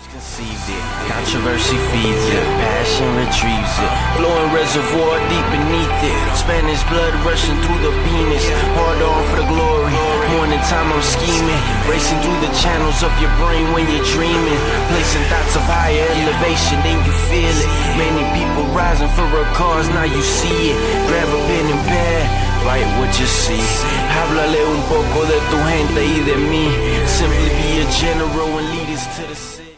Conceived it, controversy feeds it, passion retrieves it, flowing reservoir deep beneath it, Spanish blood rushing through the penis, hard on for the glory, morning time I'm scheming, racing through the channels of your brain when you're dreaming, placing thoughts of higher elevation, then you feel it, many people rising for a cause, now you see it, grab a pen and pad, write what you see, háblale un poco de tu gente y de mí, simply be a general and lead us to the sea.